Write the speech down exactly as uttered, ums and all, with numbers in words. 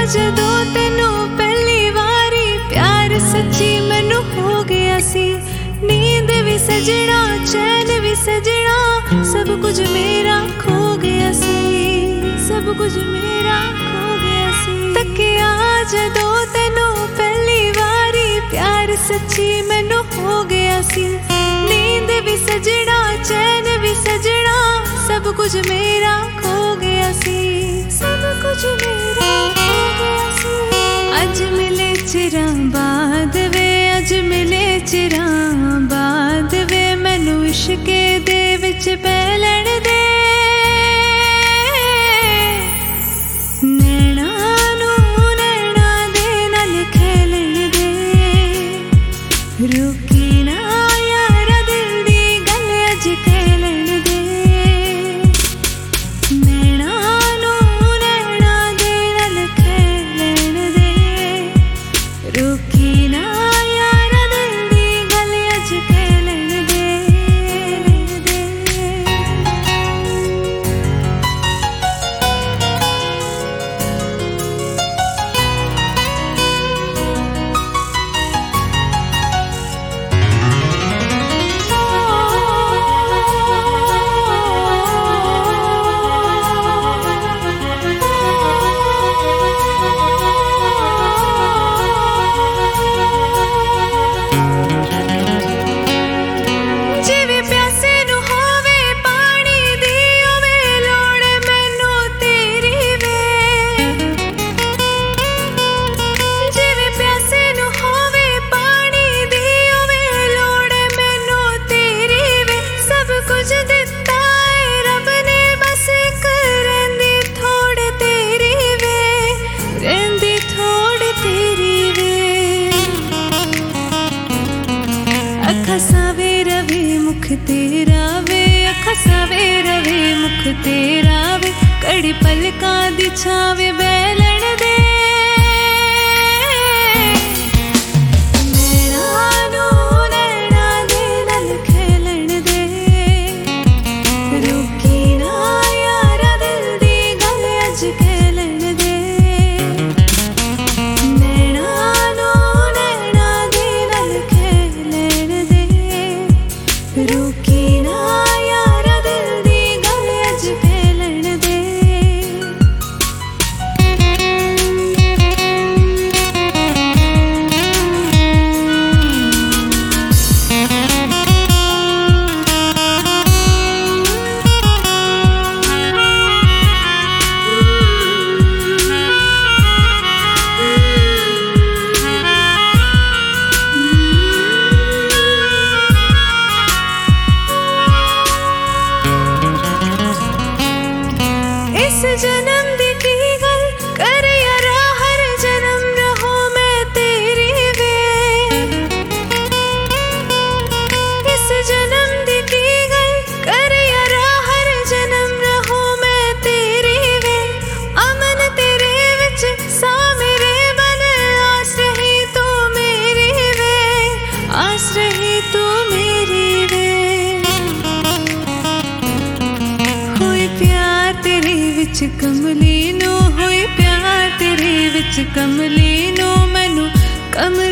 जदों तैनूं पहली वारी प्यार सच्ची मैनूं हो गया सी। नींद भी सजना चैन भी सजना सब कुछ मेरा खो गया सी, सब कुछ मेरा खो गया सी। तकिया जदों तैनूं पहली वारी प्यार सच्ची मैनूं हो गया सी। नींद भी सजना चैन भी सजना सब कुछ मेरा खो गया सी, सब कुछ मेरा खो गया सी। अज मिले चिरां बाद वे, अज मिले चिरां बाद वे, मैनू इश्के दे विच पैलण दे। नैना नू नैना दे नाल खेलण दे, रुकी ना यारा दिल दी गल अज खेलण दे। नैना नू नैना दे नाल खेलण दे, रुकी ना यारा दिल दी गल अज खेलण दे, दे। जिवें प्यासे नू होवे पानी दी ओवे लोड़ मैनू तेरी वे। जिवें प्यासे नू होवे पानी दी ओवे लोड़ मैनू तेरी वे। सब कुछ दिता है रब ने बस इक रहिंदी थोड़ तेरी वे, रहिंदी थोड़ तेरी वे। अखा सावे रवे मुख तेरा वे, अखा सावे रवे मुख तेरा वे, कड़ी पलकां दी छावे बैलण दे। नैना नू नैना दे नाल खेलण दे, रुकी ना यारा दिल दी गल अज खेलण दे। नैना नू नैना दे नाल खेलण दे, रुकी ना यारा दिल दी गल अज खेलण दे। इस जन्म दी की गल कर यारा हर जन्म रहो मैं तेरी वे। इस जन्म दी की गल कर यारा हर जन्म रहो मैं तेरी वे। अमन तेरे विच सा मेरे बन आस रही तू मेरी वे, आस रही तू मेरी वे। होई प्यार तेरे विच कमली नू, होई प्यार तेरे विच कमली नू, मैनू कमली